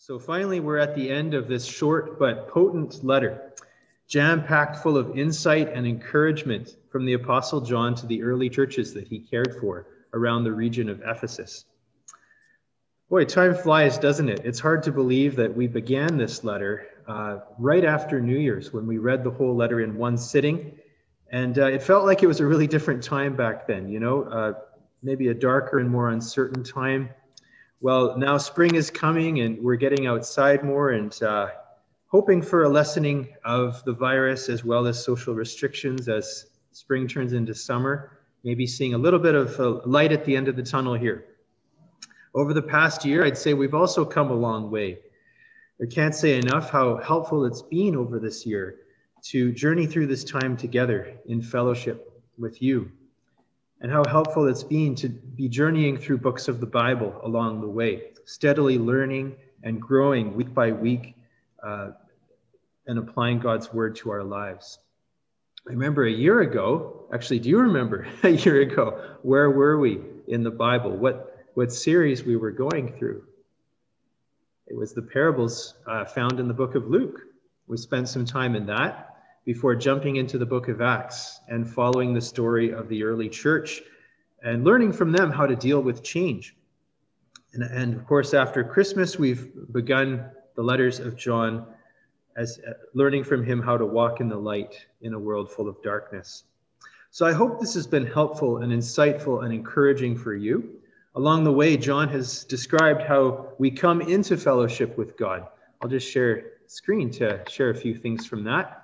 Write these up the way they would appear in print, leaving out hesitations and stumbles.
So finally, we're at the end of this short but potent letter, jam-packed full of insight and encouragement from the Apostle John to the early churches that he cared for around the region of Ephesus. Boy, time flies, doesn't it? It's hard to believe that we began this letter right after New Year's when we read the whole letter in one sitting. And it felt like it was a really different time back then, maybe a darker and more uncertain time. Well, now spring is coming and we're getting outside more and hoping for a lessening of the virus as well as social restrictions as spring turns into summer, maybe seeing a little bit of light at the end of the tunnel here. Over the past year, I'd say we've also come a long way. I can't say enough how helpful it's been over this year to journey through this time together in fellowship with you, and how helpful it's been to be journeying through books of the Bible along the way, steadily learning and growing week by week and applying God's word to our lives. I remember a year ago, actually, do you remember a year ago, where were we in the Bible? What series we were going through? It was the parables found in the book of Luke. We spent some time in that before jumping into the book of Acts and following the story of the early church and learning from them how to deal with change. And of course, after Christmas, we've begun the letters of John as learning from him how to walk in the light in a world full of darkness. So I hope this has been helpful and insightful and encouraging for you. Along the way, John has described how we come into fellowship with God. I'll just share screen to share a few things from that.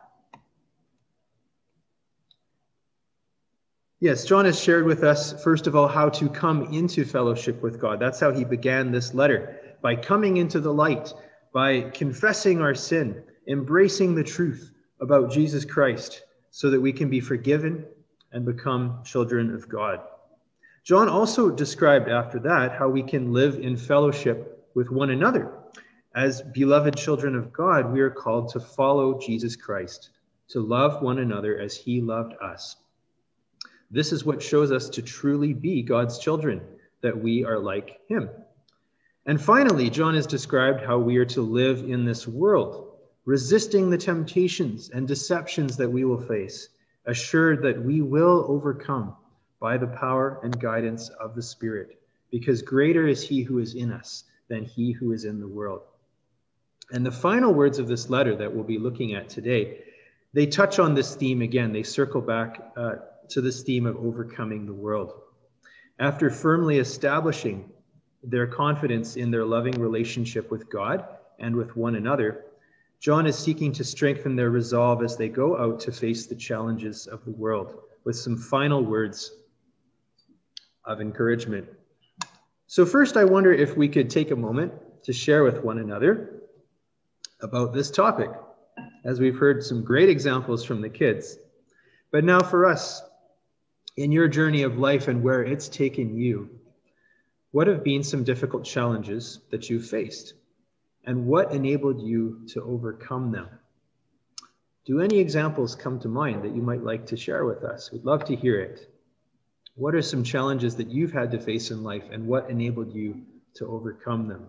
Yes, John has shared with us, first of all, how to come into fellowship with God. That's how he began this letter, by coming into the light, by confessing our sin, embracing the truth about Jesus Christ so that we can be forgiven and become children of God. John also described after that how we can live in fellowship with one another. As beloved children of God, we are called to follow Jesus Christ, to love one another as he loved us. This is what shows us to truly be God's children, that we are like him. And finally, John has described how we are to live in this world, resisting the temptations and deceptions that we will face, assured that we will overcome by the power and guidance of the Spirit, because greater is he who is in us than he who is in the world. And the final words of this letter that we'll be looking at today, they touch on this theme again. They circle back to this theme of overcoming the world. After firmly establishing their confidence in their loving relationship with God and with one another, John is seeking to strengthen their resolve as they go out to face the challenges of the world with some final words of encouragement. So first, I wonder if we could take a moment to share with one another about this topic, as we've heard some great examples from the kids. But now for us, in your journey of life and where it's taken you, what have been some difficult challenges that you've faced? And what enabled you to overcome them? Do any examples come to mind that you might like to share with us? We'd love to hear it. What are some challenges that you've had to face in life, and what enabled you to overcome them?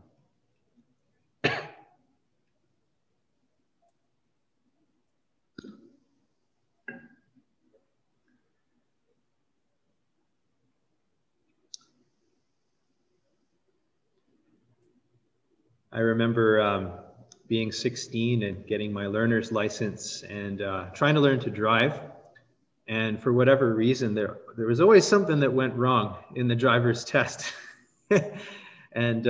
I remember being 16 and getting my learner's license and trying to learn to drive. And for whatever reason, there was always something that went wrong in the driver's test. And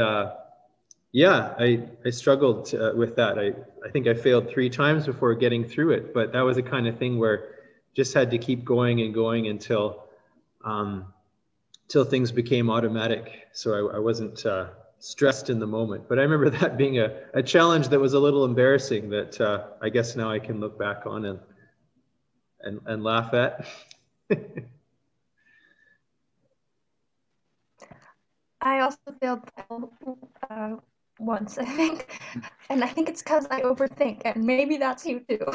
I struggled with that. I think I failed 3 times before getting through it, but that was the kind of thing where just had to keep going and going until things became automatic. So I wasn't stressed in the moment. But I remember that being a challenge that was a little embarrassing that I guess now I can look back on and laugh at. I also failed once, I think. And I think it's because I overthink, and maybe that's you too.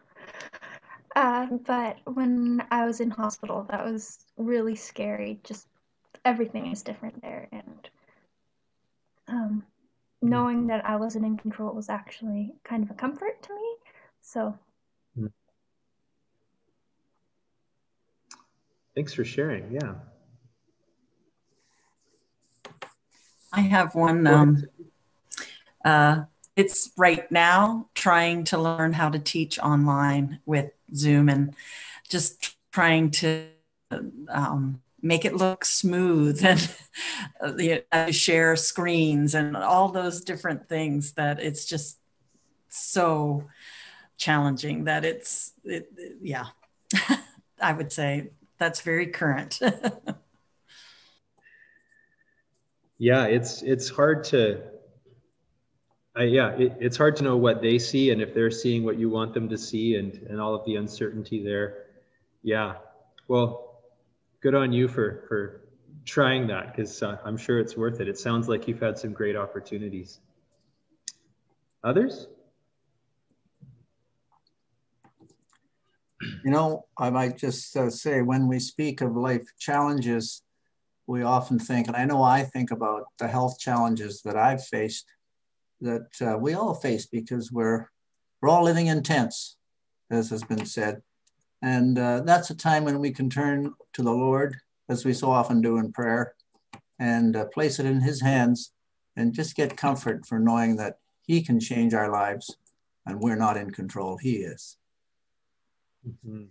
But when I was in hospital, that was really scary. Just everything is different there. And knowing that I wasn't in control was actually kind of a comfort to me. So. Thanks for sharing. Yeah. I have one. It's right now trying to learn how to teach online with Zoom and just trying to make it look smooth and share screens and all those different things that it's just so challenging that yeah, I would say that's very current. Yeah, it's hard to, it's hard to know what they see and if they're seeing what you want them to see and all of the uncertainty there. Yeah, well, good on you for trying that, because I'm sure it's worth it. It sounds like you've had some great opportunities. Others? You know, I might just say, when we speak of life challenges, we often think, and I know I think about the health challenges that I've faced, that we all face, because we're all living in tents, as has been said. And that's a time when we can turn to the Lord, as we so often do in prayer, and place it in his hands and just get comfort for knowing that he can change our lives and we're not in control, he is. Mm-hmm.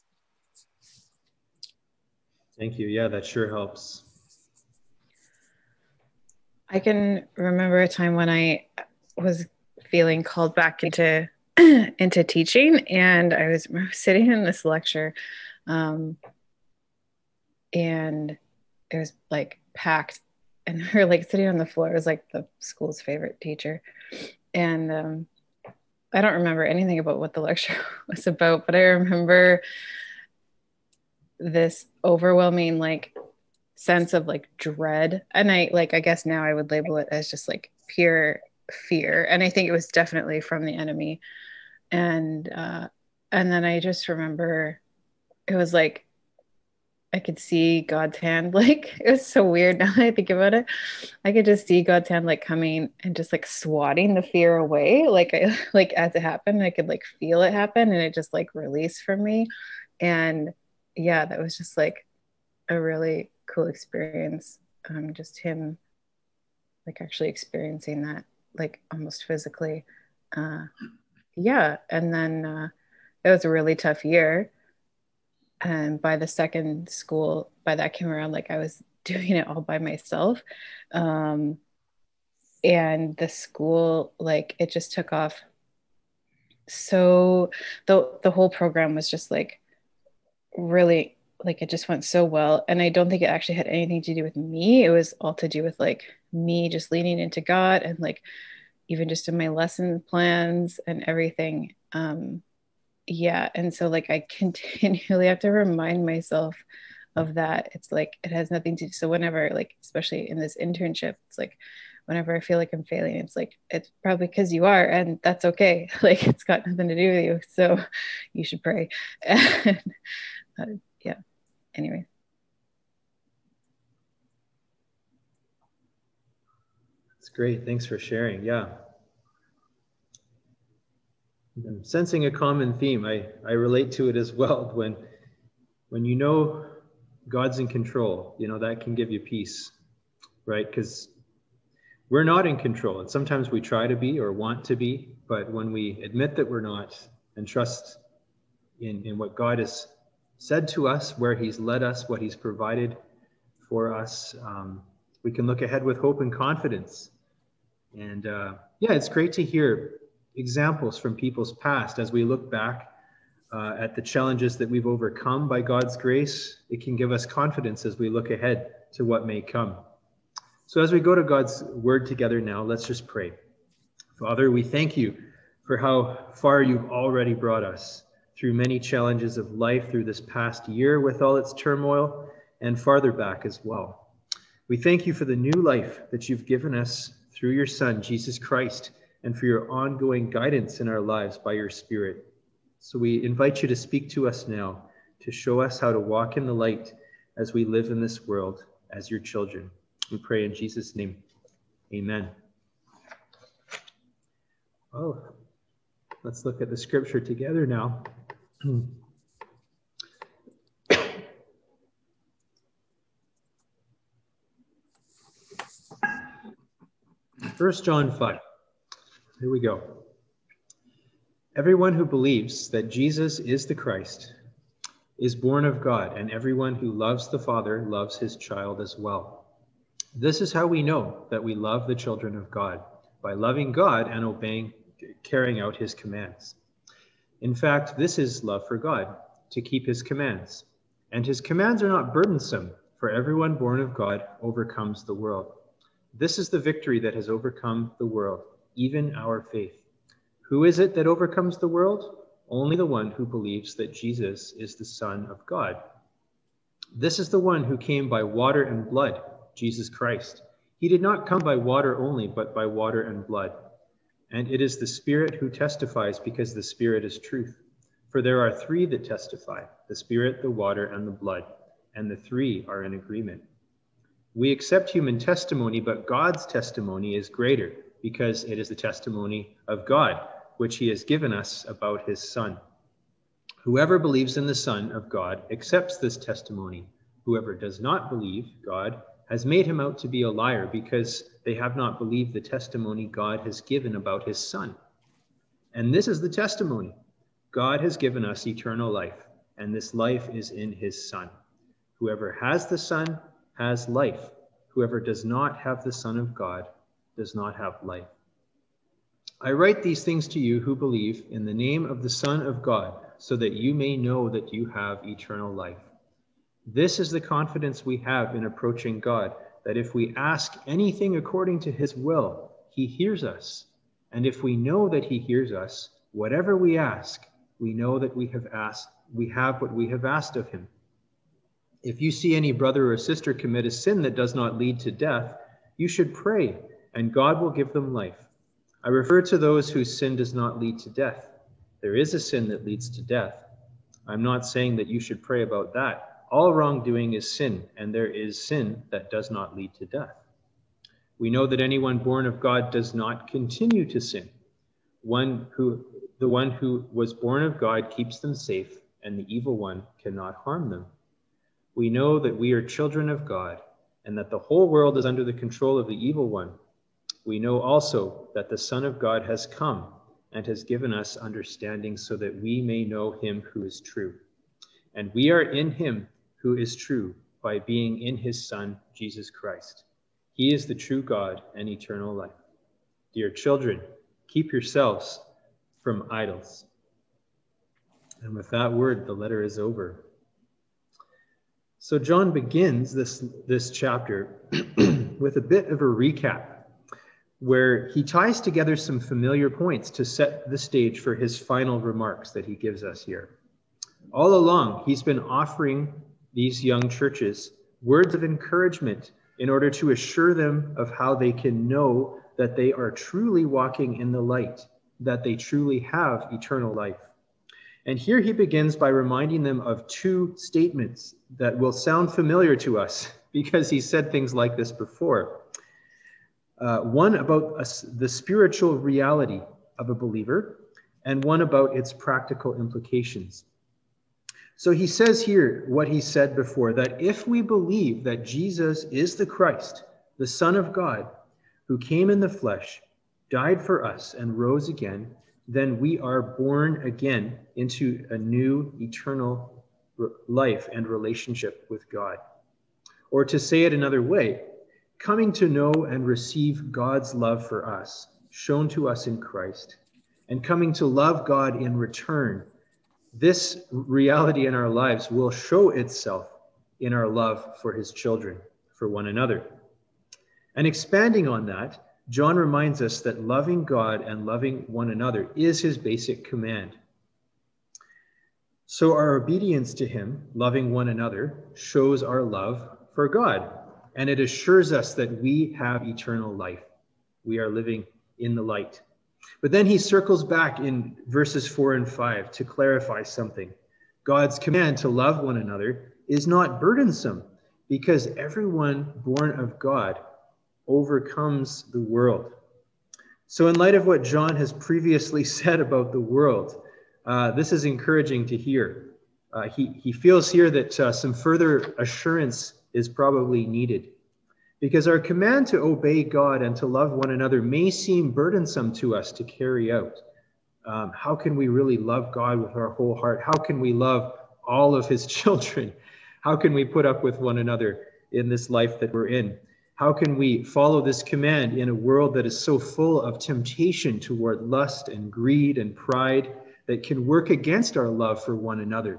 Thank you. Yeah, that sure helps. I can remember a time when I was feeling called back into into teaching, and I was sitting in this lecture, and it was like packed, and we were like sitting on the floor. It was like the school's favorite teacher, and I don't remember anything about what the lecture was about, but I remember this overwhelming like sense of like dread, and I guess now I would label it as just like pure fear, and I think it was definitely from the enemy. And then I just remember it was like I could see God's hand. Like, it was so weird now that I think about it. I could just see God's hand like coming and just like swatting the fear away. Like like as it happened, I could like feel it happen, and it just like released from me. And yeah, that was just like a really cool experience. Just him like actually experiencing that like almost physically. Yeah. And then it was a really tough year. And by the second school, by that came around, like I was doing it all by myself. And the school, like it just took off. So the whole program was just like really, like it just went so well. And I don't think it actually had anything to do with me. It was all to do with like me just leaning into God, and like even just in my lesson plans and everything. Yeah. And so like I continually have to remind myself of that. It's like it has nothing to do. So whenever, like, especially in this internship, it's like whenever I feel like I'm failing, it's like it's probably because you are, and that's okay. Like it's got nothing to do with you. So you should pray. And, yeah. Anyway. That's great. Thanks for sharing. Yeah. I'm sensing a common theme. I relate to it as well. When you know God's in control, you know, that can give you peace, right? Because we're not in control, and sometimes we try to be or want to be, but when we admit that we're not and trust in what God has said to us, where he's led us, what he's provided for us, we can look ahead with hope and confidence. And yeah, it's great to hear examples from people's past as we look back at the challenges that we've overcome by God's grace. It can give us confidence as we look ahead to what may come. So as we go to God's word together now, let's just pray. Father, we thank you for how far you've already brought us through many challenges of life through this past year with all its turmoil, and farther back as well. We thank you for the new life that you've given us through your Son, Jesus Christ, and for your ongoing guidance in our lives by your Spirit. So we invite you to speak to us now, to show us how to walk in the light as we live in this world as your children. We pray in Jesus' name. Amen. Well, let's look at the scripture together now. 1 John 5. Here we go. Everyone who believes that Jesus is the Christ is born of God, and everyone who loves the Father loves his child as well. This is how we know that we love the children of God, by loving God and carrying out his commands. In fact, this is love for God, to keep his commands. And his commands are not burdensome, for everyone born of God overcomes the world. This is the victory that has overcome the world, even our faith. Who is it that overcomes the world? Only the one who believes that Jesus is the Son of God. This is the one who came by water and blood, Jesus Christ. He did not come by water only, but by water and blood. And it is the Spirit who testifies, because the Spirit is truth. For there are three that testify, the Spirit, the water, and the blood, and the three are in agreement. We accept human testimony, but God's testimony is greater, because it is the testimony of God, which he has given us about his Son. Whoever believes in the Son of God accepts this testimony. Whoever does not believe God has made him out to be a liar, because they have not believed the testimony God has given about his Son. And this is the testimony. God has given us eternal life, and this life is in his Son. Whoever has the Son has life. Whoever does not have the Son of God does not have life. I write these things to you who believe in the name of the Son of God, so that you may know that you have eternal life. This is the confidence we have in approaching God, that if we ask anything according to his will, he hears us. And if we know that he hears us, whatever we ask, we know that we have what we have asked of him. If you see any brother or sister commit a sin that does not lead to death, you should pray, and God will give them life. I refer to those whose sin does not lead to death. There is a sin that leads to death. I'm not saying that you should pray about that. All wrongdoing is sin, and there is sin that does not lead to death. We know that anyone born of God does not continue to sin. The one who was born of God keeps them safe, and the evil one cannot harm them. We know that we are children of God, and that the whole world is under the control of the evil one. We know also that the Son of God has come and has given us understanding, so that we may know him who is true. And we are in him who is true, by being in his Son, Jesus Christ. He is the true God and eternal life. Dear children, keep yourselves from idols. And with that word, the letter is over. So John begins this chapter with a bit of a recap, where he ties together some familiar points to set the stage for his final remarks that he gives us here. All along, he's been offering these young churches words of encouragement in order to assure them of how they can know that they are truly walking in the light, that they truly have eternal life. And here he begins by reminding them of two statements that will sound familiar to us, because he said things like this before. One about the spiritual reality of a believer, and one about its practical implications. So he says here what he said before, that if we believe that Jesus is the Christ, the Son of God, who came in the flesh, died for us, and rose again, then we are born again into a new eternal life and relationship with God. Or to say it another way, coming to know and receive God's love for us, shown to us in Christ, and coming to love God in return, this reality in our lives will show itself in our love for his children, for one another. And expanding on that, John reminds us that loving God and loving one another is his basic command. So our obedience to him, loving one another, shows our love for God, and it assures us that we have eternal life. We are living in the light. But then he circles back in verses 4 and 5 to clarify something. God's command to love one another is not burdensome, because everyone born of God overcomes the world. So in light of what John has previously said about the world, this is encouraging to hear. He feels here that some further assurance is probably needed, because our command to obey God and to love one another may seem burdensome to us to carry out. How can we really love God with our whole heart? How can we love all of his children? How can we put up with one another in this life that we're in? How can we follow this command in a world that is so full of temptation toward lust and greed and pride that can work against our love for one another?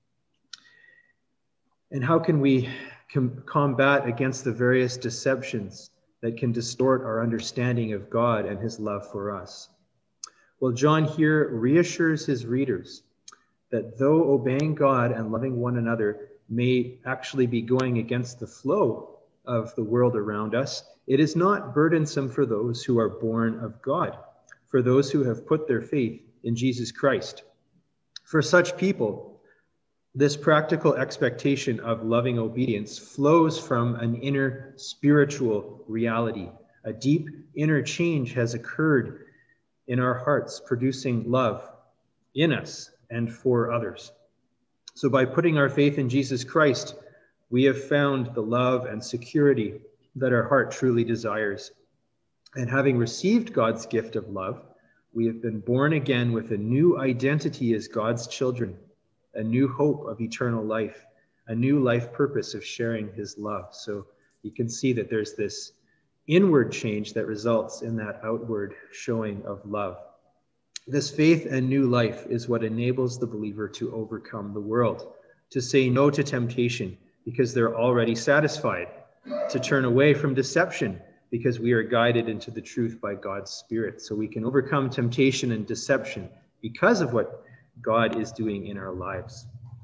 And how can we combat against the various deceptions that can distort our understanding of God and his love for us? Well, John here reassures his readers that though obeying God and loving one another may actually be going against the flow of the world around us, it is not burdensome for those who are born of God, for those who have put their faith in Jesus Christ. For such people, this practical expectation of loving obedience flows from an inner spiritual reality. A deep inner change has occurred in our hearts, producing love in us and for others. So by putting our faith in Jesus Christ, we have found the love and security that our heart truly desires. And having received God's gift of love, we have been born again with a new identity as God's children, a new hope of eternal life, a new life purpose of sharing his love. So you can see that there's this inward change that results in that outward showing of love. This faith and new life is what enables the believer to overcome the world, to say no to temptation because they're already satisfied, to turn away from deception because we are guided into the truth by God's Spirit. So we can overcome temptation and deception because of what God is doing in our lives.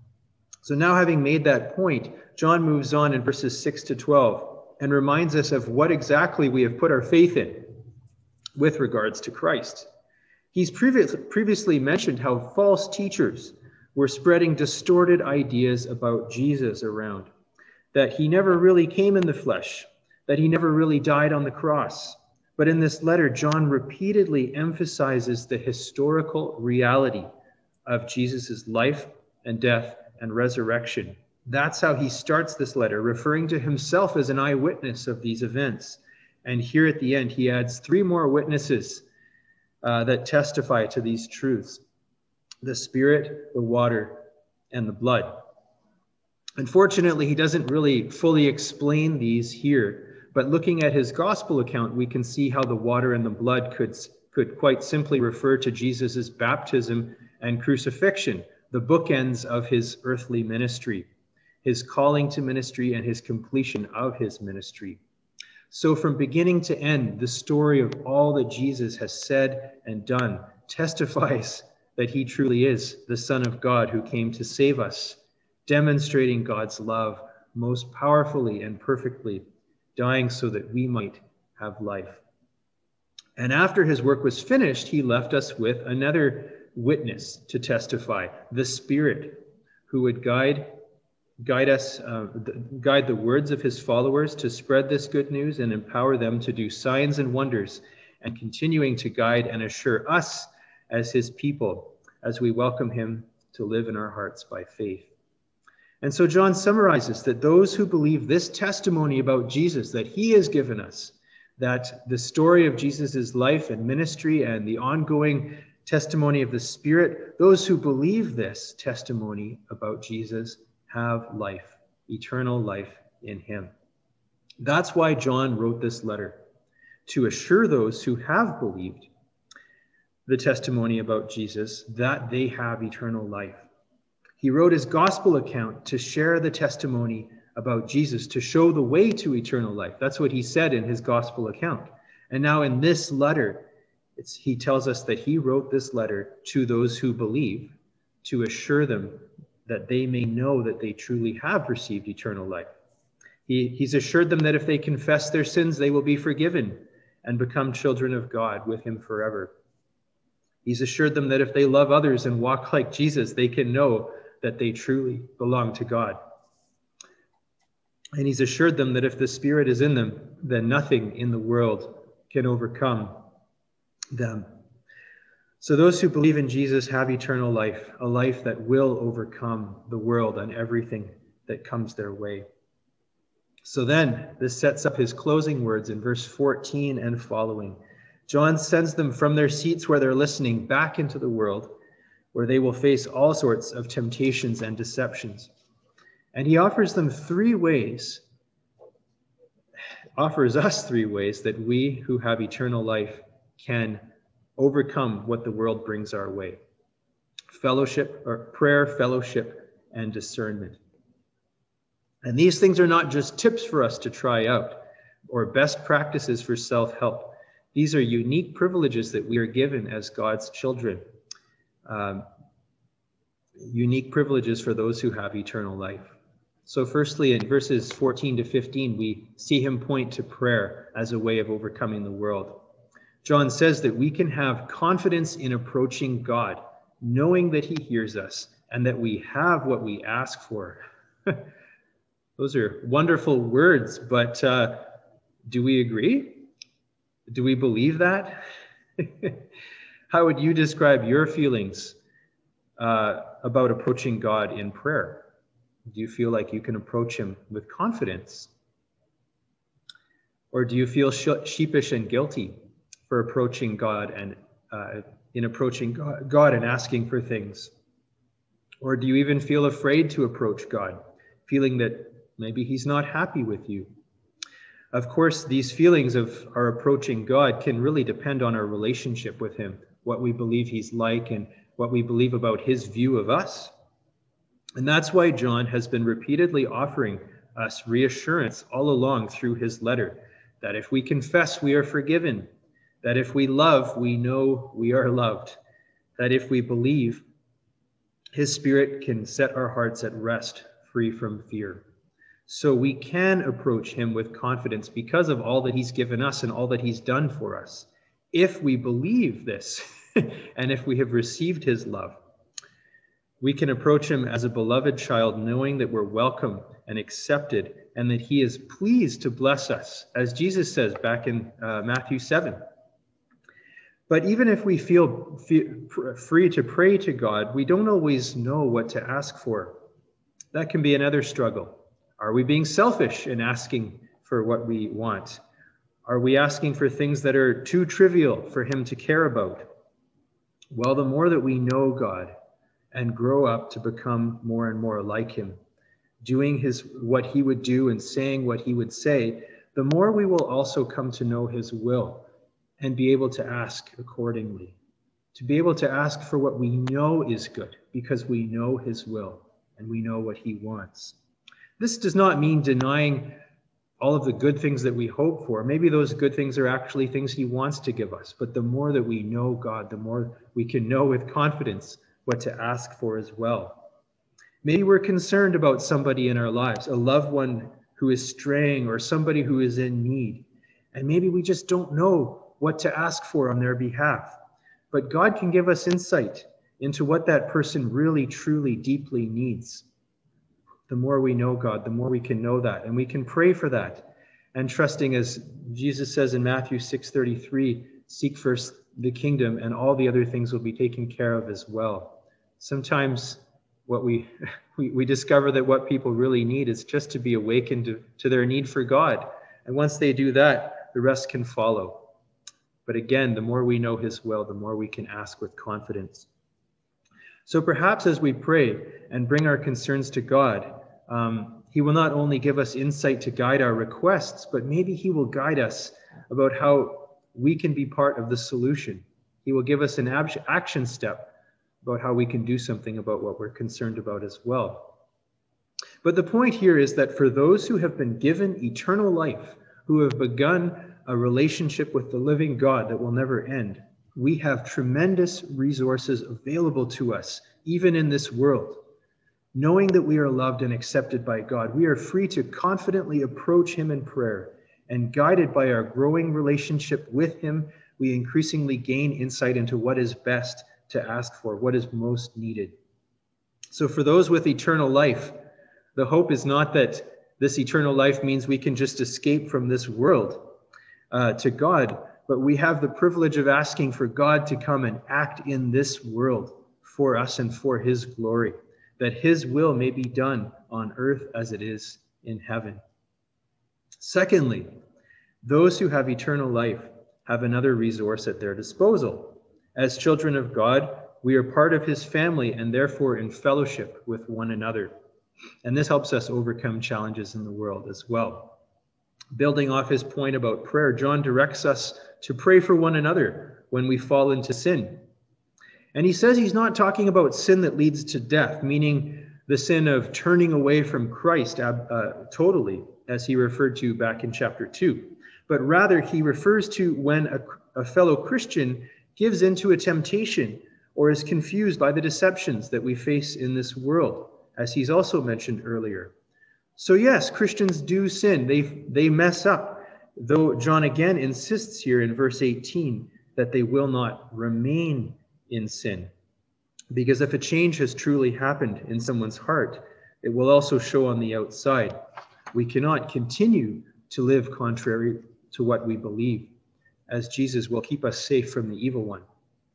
So now, having made that point, John moves on in verses 6 to 12 and reminds us of what exactly we have put our faith in with regards to Christ. He's previously mentioned how false teachers were spreading distorted ideas about Jesus around, that he never really came in the flesh, that he never really died on the cross. But in this letter, John repeatedly emphasizes the historical reality of Jesus's life and death and resurrection. That's how he starts this letter, referring to himself as an eyewitness of these events. And here at the end, he adds 3 more witnesses that testify to these truths: the Spirit, the water, and the blood. Unfortunately, he doesn't really fully explain these here, but looking at his gospel account, we can see how the water and the blood could quite simply refer to Jesus's baptism and crucifixion, the bookends of his earthly ministry, his calling to ministry and his completion of his ministry. So from beginning to end, the story of all that Jesus has said and done testifies that he truly is the Son of God who came to save us, demonstrating God's love most powerfully and perfectly, dying so that we might have life. And after his work was finished, he left us with another witness to testify, the Spirit, who would guide the words of his followers to spread this good news and empower them to do signs and wonders, and continuing to guide and assure us as his people as we welcome him to live in our hearts by faith. And so John summarizes that those who believe this testimony about Jesus that he has given us, that the story of Jesus's life and ministry and the ongoing testimony of the Spirit, those who believe this testimony about Jesus have life, eternal life in him. That's why John wrote this letter, to assure those who have believed the testimony about Jesus that they have eternal life. He wrote his gospel account to share the testimony about Jesus, to show the way to eternal life. That's what he said in his gospel account. And now in this letter, he tells us that he wrote this letter to those who believe, to assure them that they may know that they truly have received eternal life. He's assured them that if they confess their sins, they will be forgiven and become children of God with him forever. He's assured them that if they love others and walk like Jesus, they can know that they truly belong to God. And he's assured them that if the Spirit is in them, then nothing in the world can overcome them. So those who believe in Jesus have eternal life, a life that will overcome the world and everything that comes their way. So then, this sets up his closing words in verse 14 and following. John sends them from their seats where they're listening back into the world, where they will face all sorts of temptations and deceptions. And he offers them us 3 ways that we who have eternal life can overcome what the world brings our way. Fellowship, or prayer, fellowship, and discernment. And these things are not just tips for us to try out or best practices for self-help. These are unique privileges that we are given as God's children. Unique privileges for those who have eternal life. So firstly, in verses 14 to 15, we see him point to prayer as a way of overcoming the world. John says that we can have confidence in approaching God, knowing that he hears us and that we have what we ask for. Those are wonderful words, but do we agree? Do we believe that? How would you describe your feelings about approaching God in prayer? Do you feel like you can approach him with confidence? Or do you feel sheepish and guilty for approaching God and in approaching God and asking for things? Or do you even feel afraid to approach God, feeling that maybe he's not happy with you? Of course, these feelings of our approaching God can really depend on our relationship with him, what we believe he's like and what we believe about his view of us. And that's why John has been repeatedly offering us reassurance all along through his letter, that if we confess, we are forgiven, that if we love, we know we are loved, that if we believe, his Spirit can set our hearts at rest, free from fear. So we can approach him with confidence because of all that he's given us and all that he's done for us, if we believe this and if we have received his love. We can approach him as a beloved child, knowing that we're welcome and accepted and that he is pleased to bless us, as Jesus says back in Matthew 7. But even if we feel free to pray to God, we don't always know what to ask for. That can be another struggle. Are we being selfish in asking for what we want? Are we asking for things that are too trivial for him to care about? Well, the more that we know God and grow up to become more and more like him, doing what he would do and saying what he would say, the more we will also come to know his will and be able to ask accordingly, to be able to ask for what we know is good because we know his will and we know what he wants. This does not mean denying all of the good things that we hope for. Maybe those good things are actually things he wants to give us, but the more that we know God, the more we can know with confidence what to ask for as well. Maybe we're concerned about somebody in our lives, a loved one who is straying or somebody who is in need, and maybe we just don't know what to ask for on their behalf. But God can give us insight into what that person really, truly, deeply needs. The more we know God, the more we can know that, and we can pray for that. And trusting, as Jesus says in Matthew 6:33, seek first the kingdom and all the other things will be taken care of as well. Sometimes what we discover that what people really need is just to be awakened to their need for God. And once they do that, the rest can follow. But again, the more we know his will, the more we can ask with confidence. So perhaps as we pray and bring our concerns to God, he will not only give us insight to guide our requests, but maybe he will guide us about how we can be part of the solution. He will give us an action step about how we can do something about what we're concerned about as well. But the point here is that for those who have been given eternal life, who have begun a relationship with the living God that will never end, we have tremendous resources available to us, even in this world. Knowing that we are loved and accepted by God, we are free to confidently approach him in prayer, and guided by our growing relationship with him, we increasingly gain insight into what is best to ask for, what is most needed. So for those with eternal life, the hope is not that this eternal life means we can just escape from this world to God, but we have the privilege of asking for God to come and act in this world for us and for his glory, that his will may be done on earth as it is in heaven. Secondly, those who have eternal life have another resource at their disposal. As children of God, we are part of his family and therefore in fellowship with one another. And this helps us overcome challenges in the world as well. Building off his point about prayer, John directs us to pray for one another when we fall into sin. And he says he's not talking about sin that leads to death, meaning the sin of turning away from Christ totally, as he referred to back in chapter 2. But rather, he refers to when a fellow Christian gives into a temptation or is confused by the deceptions that we face in this world, as he's also mentioned earlier. So yes, Christians do sin. They mess up, though John again insists here in verse 18 that they will not remain in sin. Because if a change has truly happened in someone's heart, it will also show on the outside. We cannot continue to live contrary to what we believe, as Jesus will keep us safe from the evil one.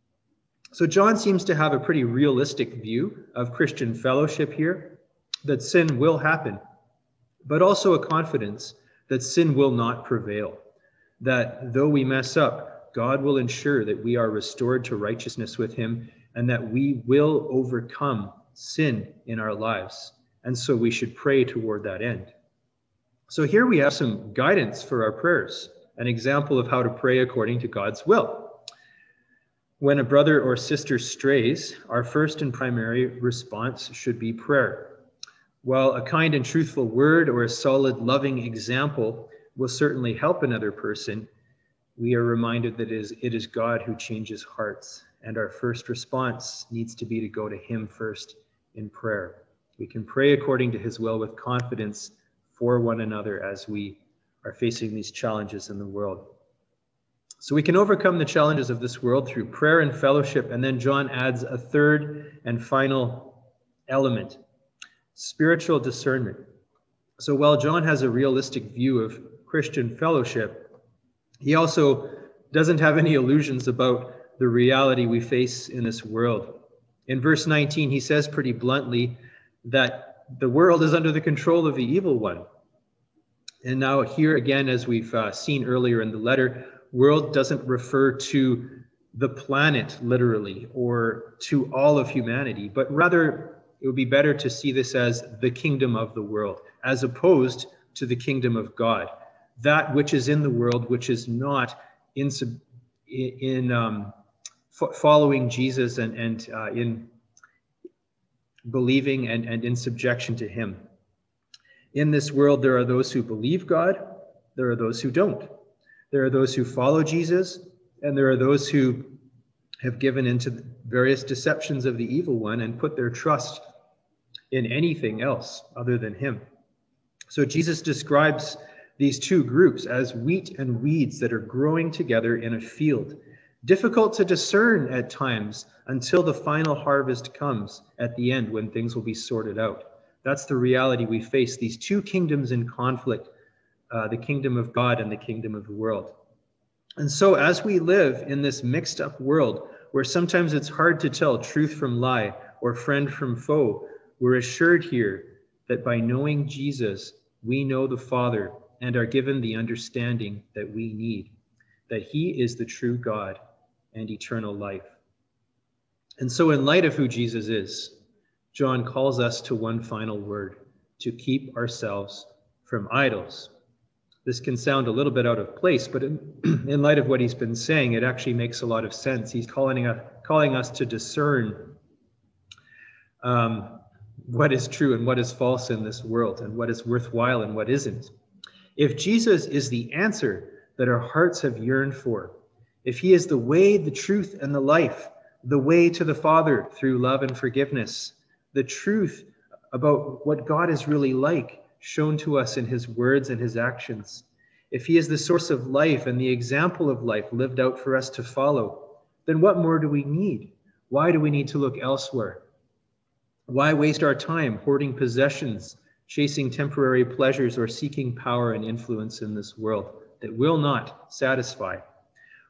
So John seems to have a pretty realistic view of Christian fellowship here, that sin will happen, but also a confidence that sin will not prevail, that though we mess up, God will ensure that we are restored to righteousness with him and that we will overcome sin in our lives. And so we should pray toward that end. So here we have some guidance for our prayers, an example of how to pray according to God's will. When a brother or sister strays, our first and primary response should be prayer. While a kind and truthful word or a solid, loving example will certainly help another person, we are reminded that it is God who changes hearts, and our first response needs to be to go to him first in prayer. We can pray according to his will with confidence for one another as we are facing these challenges in the world. So we can overcome the challenges of this world through prayer and fellowship, and then John adds a third and final element, spiritual discernment. So while John has a realistic view of Christian fellowship, he also doesn't have any illusions about the reality we face in this world. In verse 19, he says pretty bluntly that the world is under the control of the evil one. And now here again, as we've seen earlier in the letter, world doesn't refer to the planet literally or to all of humanity, but rather it would be better to see this as the kingdom of the world, as opposed to the kingdom of God. That which is in the world, which is not following Jesus and in believing and in subjection to him. In this world, there are those who believe God, there are those who don't. There are those who follow Jesus, and there are those who have given into various deceptions of the evil one and put their trust in anything else other than him. So Jesus describes these two groups as wheat and weeds that are growing together in a field, difficult to discern at times until the final harvest comes at the end when things will be sorted out. That's the reality we face, these two kingdoms in conflict, the kingdom of God and the kingdom of the world. And so as we live in this mixed up world where sometimes it's hard to tell truth from lie or friend from foe, we're assured here that by knowing Jesus, we know the Father and are given the understanding that we need, that he is the true God and eternal life. And so in light of who Jesus is, John calls us to one final word, to keep ourselves from idols. This can sound a little bit out of place, but in light of what he's been saying, it actually makes a lot of sense. He's calling us to discern what is true and what is false in this world, and what is worthwhile and what isn't. If Jesus is the answer that our hearts have yearned for, if he is the way, the truth, and the life, the way to the Father through love and forgiveness, the truth about what God is really like, shown to us in his words and his actions, if he is the source of life and the example of life lived out for us to follow, then what more do we need? Why do we need to look elsewhere? Why waste our time hoarding possessions, chasing temporary pleasures, or seeking power and influence in this world that will not satisfy?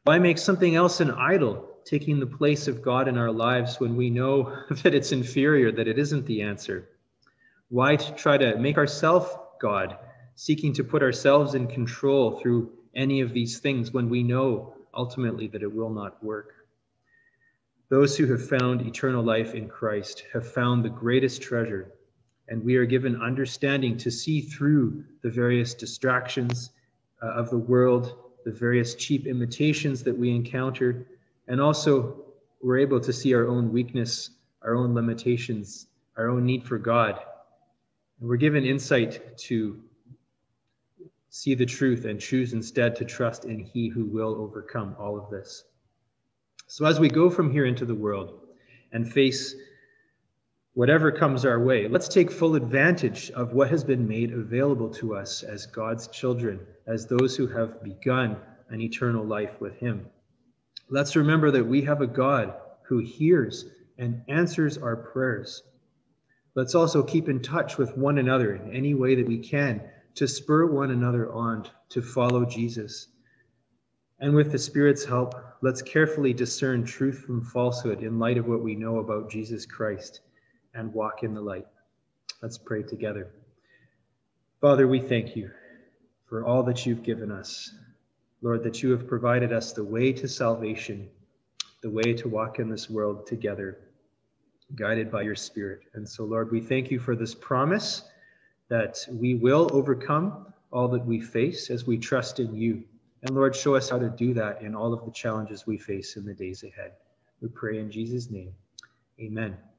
Why make something else an idol, taking the place of God in our lives when we know that it's inferior, that it isn't the answer? Why try to make ourselves God, seeking to put ourselves in control through any of these things when we know ultimately that it will not work? Those who have found eternal life in Christ have found the greatest treasure, and we are given understanding to see through the various distractions of the world, the various cheap imitations that we encounter, and also we're able to see our own weakness, our own limitations, our own need for God. And we're given insight to see the truth and choose instead to trust in He who will overcome all of this. So as we go from here into the world and face whatever comes our way, let's take full advantage of what has been made available to us as God's children, as those who have begun an eternal life with Him. Let's remember that we have a God who hears and answers our prayers. Let's also keep in touch with one another in any way that we can to spur one another on to follow Jesus. And with the Spirit's help, let's carefully discern truth from falsehood in light of what we know about Jesus Christ and walk in the light. Let's pray together. Father, we thank you for all that you've given us. Lord, that you have provided us the way to salvation, the way to walk in this world together, guided by your Spirit. And so, Lord, we thank you for this promise that we will overcome all that we face as we trust in you. And Lord, show us how to do that in all of the challenges we face in the days ahead. We pray in Jesus' name. Amen.